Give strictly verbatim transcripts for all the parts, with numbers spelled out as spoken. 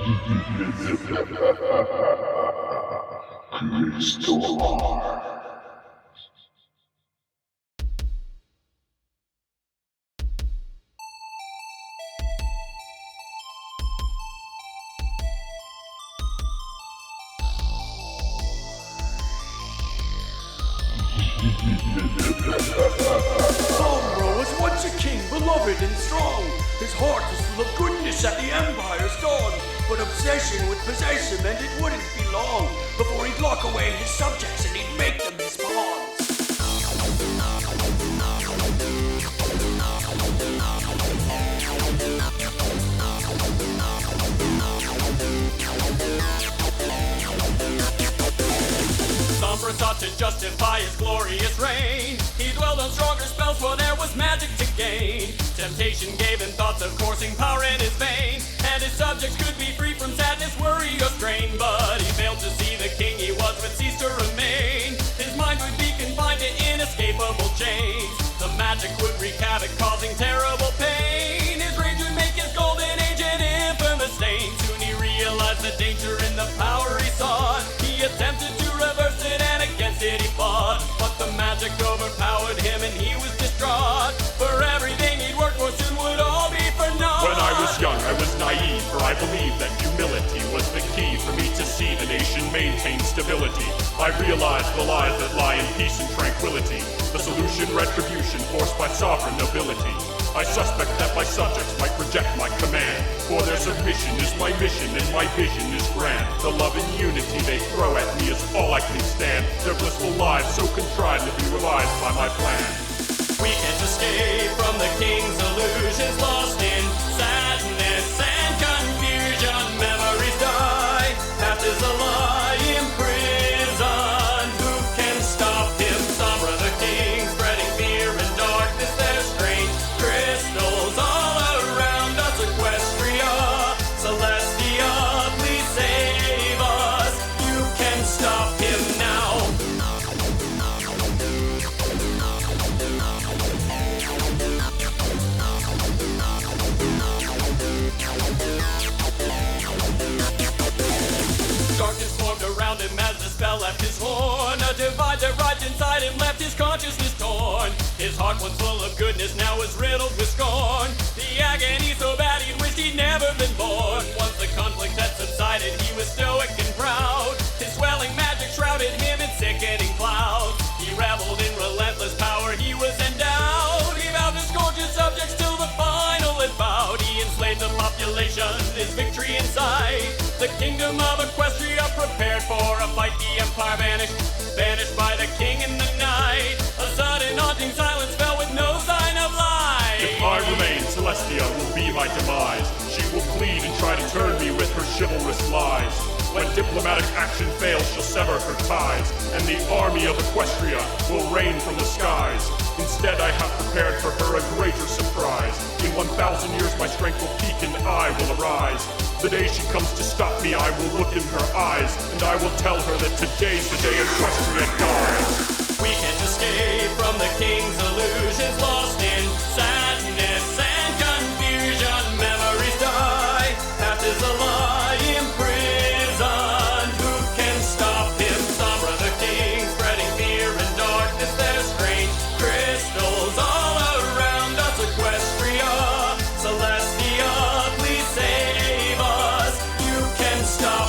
Crystal. Sombra was once a king, beloved and strong. His heart was full of goodness at the Empire's dawn. But obsession would possess him, and it wouldn't be long before he'd lock away his subjects and he'd make them his pawns. Sombra sought to justify his glorious reign. He dwelled on stronger spells while there was magic to gain. Temptation gave him thoughts of coursing power in his veins, and his subjects could be free from sadness, worry, or strain. But he failed to see the king he was would cease to remain. His mind would be confined to inescapable chains. The magic would wreak havoc, causing terrible pain. His rage would make his golden age an infamous stain. Soon he realized the danger in the power he sought. He attempted to reverse it, and against it he fought. But the magic overpowered him, and he was distraught. For everything he'd worked for soon would all be for naught. When I was young, I was naive, for I believed that humility was the key for me to see the nation maintain stability. I realized the lies that lie in peace and tranquility, the solution retribution forced by sovereign nobility. I suspect that my subjects might reject my command, for their submission is my mission and my vision is grand. The love and unity they throw at me is all I can stand. Their blissful lives so contrived to be revised by my plan. We can't escape from the king's illusions, lost in sadness and confusion. Memories die, past is a lie, imprisoned. Who can stop him? Sombra the king, spreading fear and darkness. There's strange crystals all around us. Equestria, Celestia, please save us. You can stop him now. Darkness formed around him as the spell left his horn. A divide that rised inside him left his consciousness torn. His heart once full of goodness now was riddled with scorn. The agony so bad he wished he'd never been born. Once the conflict had subsided, he was stoic and proud. His swelling magic shrouded him in sickening clouds. He reveled in relentless power he was endowed. He vowed to scourge his subjects till the final had bowed. He enslaved the population, his victory in sight. The kingdom of Equestria prepared for a fight. The empire vanished, vanished by the king in the night. A sudden haunting silence fell with no sign of life. If I remain, Celestia will be my demise. She will plead and try to turn me with her chivalrous lies. When diplomatic action fails, she'll sever her ties, and the army of Equestria will rain from the skies. Instead, I have prepared for her a greater surprise. In one thousand years, my strength will peak and I will arise. The day she comes to stop me, I will look in her eyes, and I will tell her that today's the day Equestria dies. We can't escape from the king's illusions, lost in sadness and confusion. Memories die, past is a lie, imprisoned. Who can stop him? Sombra the king, spreading fear and darkness. There's strange crystals all around us. Equestria, Celestia, please save us. You can stop.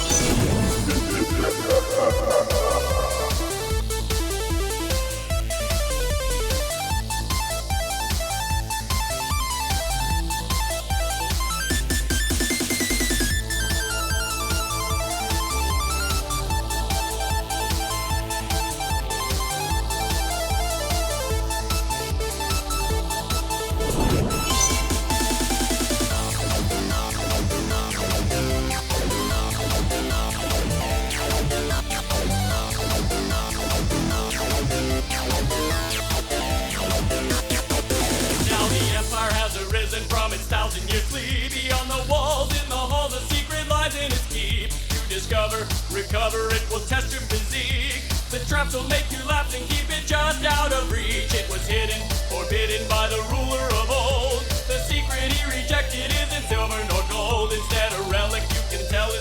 Now the empire has arisen from its thousand year sleep. Beyond the walls, in the halls, a secret lies in its keep. You discover, recover, it will test your physique. The traps will make you laugh and keep it just out of reach. It was hidden, forbidden by the ruler of old. The secret he rejected isn't silver nor gold. Instead, a relic you can tell is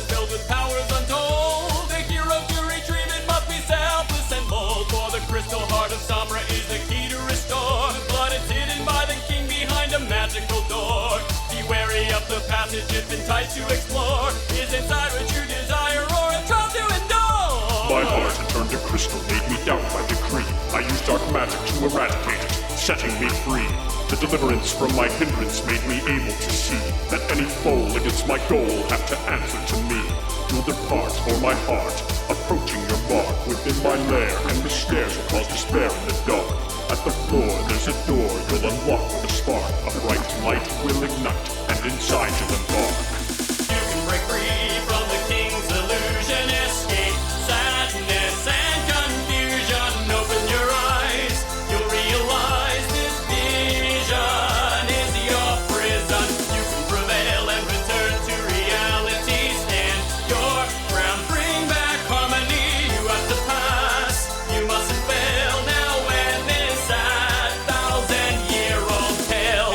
The passage you've been tied to explore is inside what you desire or a trial to endure. My heart had turned to crystal, made me doubt my decree. I used dark magic to eradicate it, setting me free. The deliverance from my hindrance made me able to see that any foe against my goal have to answer to me. You'll depart for my heart, approaching your mark within my lair, and the stairs will cause despair in the dark. At the floor there's a door you'll unlock with a spark. A bright light will ignite, and inside you'll embark. You can break free from the king's illusion, escape sadness and confusion. Open your eyes, you'll realize this vision is your prison. You can prevail and return to reality. Stand your ground, bring back harmony. You have to pass, you mustn't fail now when this sad thousand-year-old tale.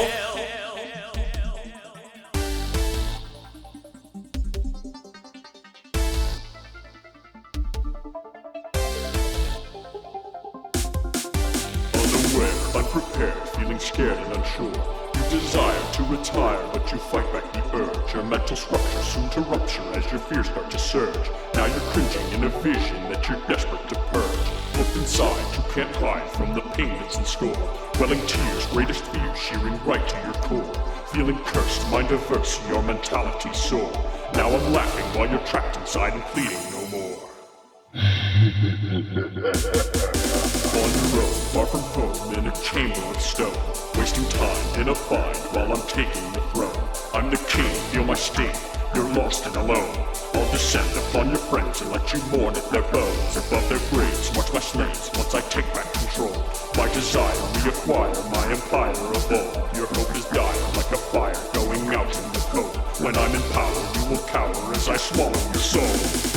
Unaware, unprepared, feeling scared and unsure. You desire to retire, but you fight back the urge. Your mental structure soon to rupture as your fears start to surge. Now you're cringing in a vision that you're desperate to purge. Look inside, you can't hide from the pain that's in store. Welling tears, greatest fears, shearing right to your core. Feeling cursed, mind averse, your mentality sore. Now I'm laughing while you're trapped inside and pleading no more. On your own, far from home, in a chamber of stone, wasting time in a bind while I'm taking the throne. I'm the king, feel my sting, you're lost and alone. I'll descend upon your friends and let you mourn at their bones. Above their graves, watch my slaves once I take back control. My desire, reacquire my empire evolve. Your hope is dire like a fire going out in the cold. When I'm in power, you will cower as I swallow your soul.